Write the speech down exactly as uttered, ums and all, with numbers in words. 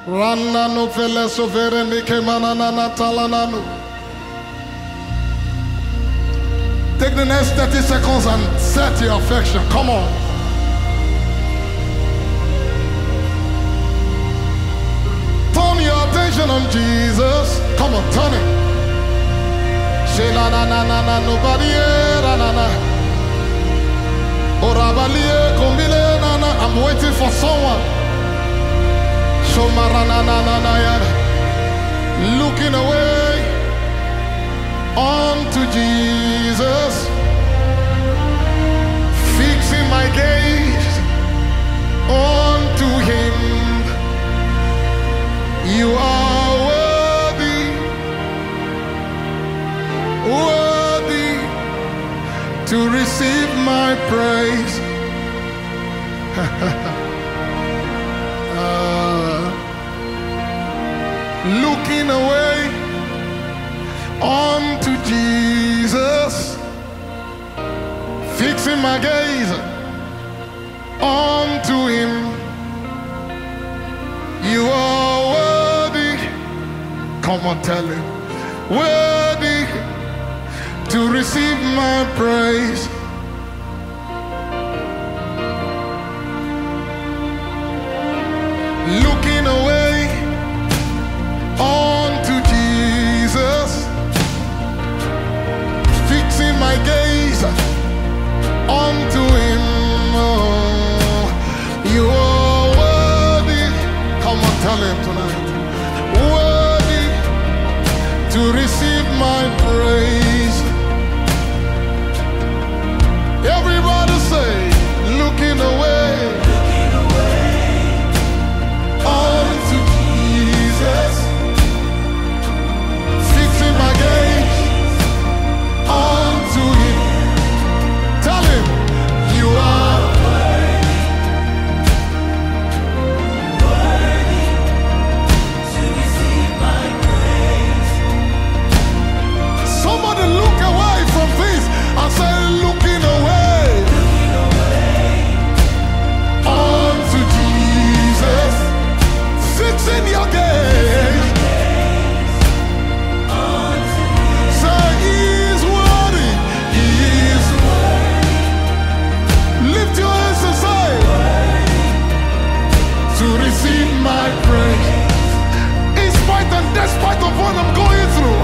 Ranano veleso verenike manana talanano. Take the next thirty seconds and set your affection. Come on. Turn your attention on Jesus. Come on, turn it. Shela na na na na nobody na na na. Orabalie kombile na na. I'm waiting for someone. Shomara na na na na ya. Looking away unto Jesus, fixing my gaze unto Him. You are worthy, worthy to receive my praise. uh, looking away unto Jesus, fixing my gaze unto Him. You are worthy, come on, tell Him, worthy to receive my praise. Looking away unto Jesus, fixing my gaze unto Him. Oh, you are worthy. Come on, tell Him tonight. Worthy to receive my praise. Everybody say, looking away, looking away unto Jesus, fixing my gaze unto Him. Tell Him, you are worthy, worthy to receive my praise. Somebody look away from this and say, looking away, looking away unto Jesus, fixing your gaze. Say, He is worthy, He is worthy. Lift your hands and say, worthy to receive my praise. In spite and despite of what I'm going through,